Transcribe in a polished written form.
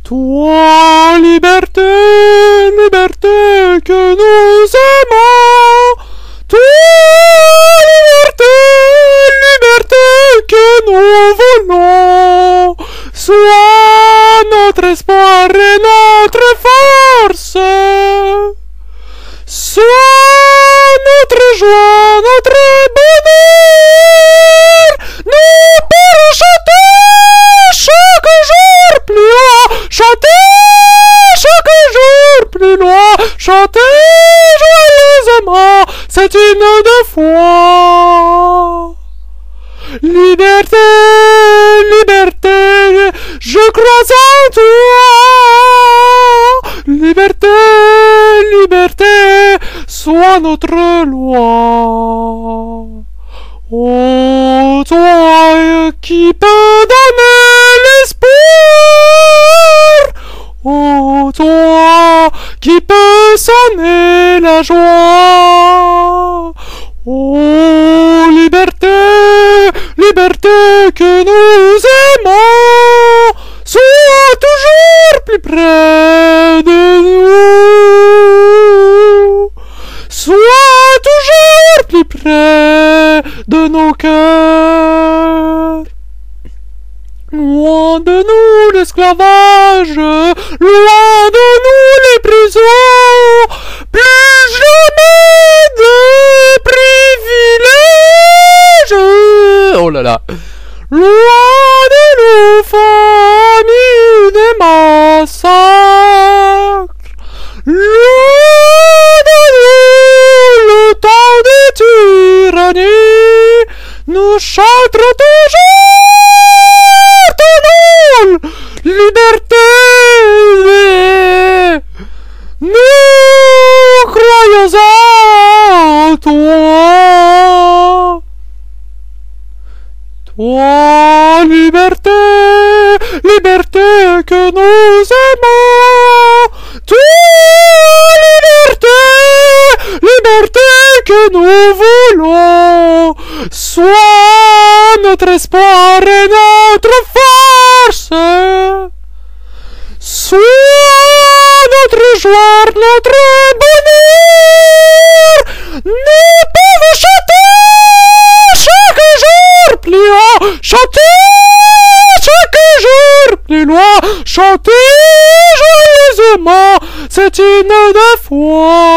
Toi, liberté, liberté que nous aimons. Toi, liberté, liberté que nous voulons. Sois notre espoir et notre force. Sois notre joie, notre bonheur. Nous pourrons chanter chaque jour plus haut, chanter chaque jour plus loin, chanter joyeusement cette hymne de foi. Liberté, liberté, je crois en toi. Liberté, liberté, sois notre loi. Oh, toi qui peux donner l'espoir. Oh, toi qui peux sonner la joie. Oh, liberté, liberté que nous aimons, sois toujours plus près de nous. Sois toujours plus près de nos cœurs. Loin de nous l'esclavage, loin de nous les prisons, plus jamais de privilèges. Oh là là. Loin de nous familles des massacres, loin de nous le temps des tyrannies, nous chanterons toujours ton nom, liberté. Nous croyons en toi. Toi, liberté, liberté que nous aimons. Toi, liberté, liberté que nous voulons. Sois notre espoir et notre force. Sois notre joie, notre bonheur. Nous pouvons chanter chaque jour plus haut, chanter chaque jour plus loin, chanter joyeusement cette hymne de foi.